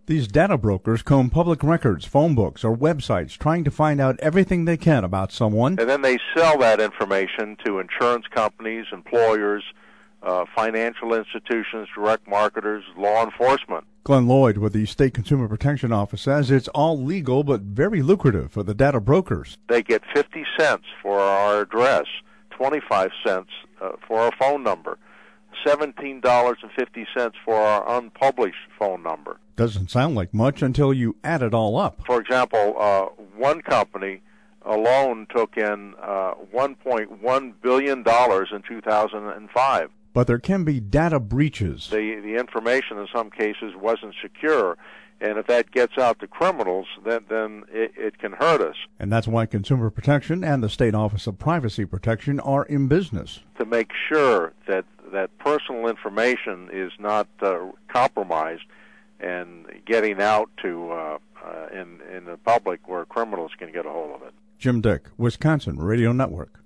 These data brokers comb public records, phone books, or websites, trying to find out everything they can about someone. And then they sell that information to insurance companies, employers, financial institutions, direct marketers, law enforcement. Glenn Lloyd with the State Consumer Protection Office says it's all legal but very lucrative for the data brokers. They get 50 cents for our address, 25 cents for our phone number, $17.50 for our unpublished phone number. Doesn't sound like much until you add it all up. For example, one company alone took in $1.1 billion in 2005. But there can be data breaches. The information in some cases wasn't secure, and if that gets out to criminals, then it can hurt us. And that's why Consumer Protection and the State Office of Privacy Protection are in business to make sure that personal information is not compromised and getting out to in the public where criminals can get a hold of it. Jim Dick, Wisconsin Radio Network.